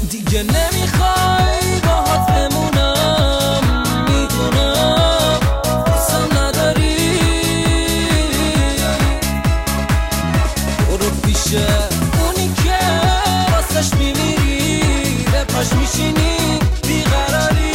دیگه نمیخوای باهات بمونم، میدونم دوستم نداری. برو پیش اونی که واسش میمیری، به پاش میشینی بیقراری.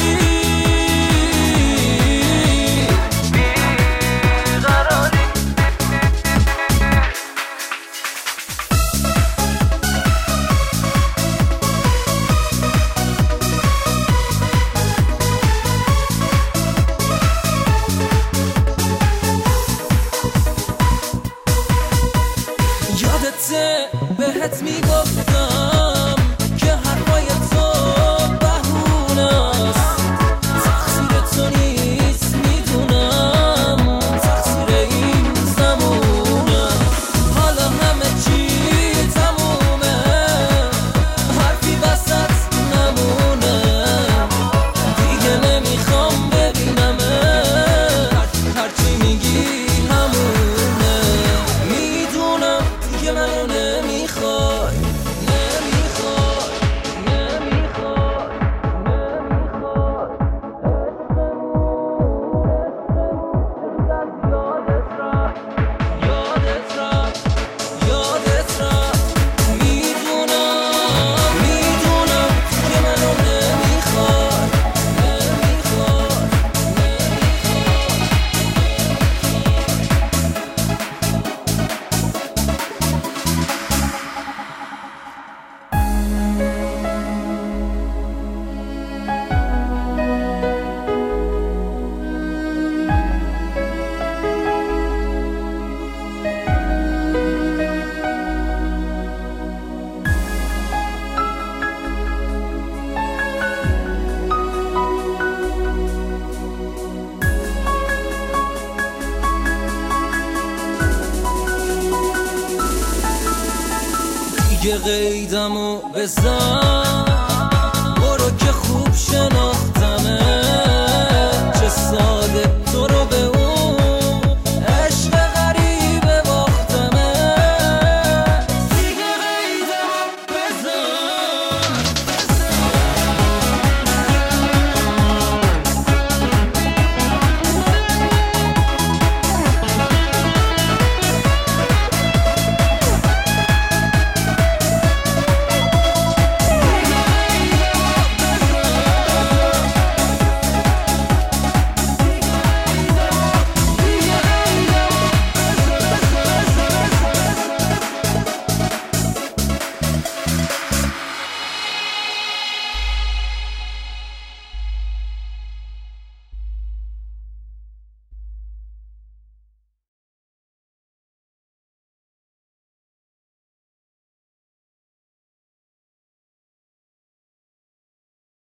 یادته بهت میگفتم که حرفای تو بهونست، تقصیر تو نیست میدونم، تقصیر این زمونه. حالا همه چی تمومه، حرفی وسط نمونه. دیگه نمیخوام ببینمت، هرچی میگی همونه. میدونم دیگه منو نمیخوای، نمیخوای، نمیخوای، نمیخوای. یادت رفت، یادت رفت، یادت رفت. میدونم، میدونم دیگه منو نمیخوای، نمیخوای، دیگه قیدمو بزن.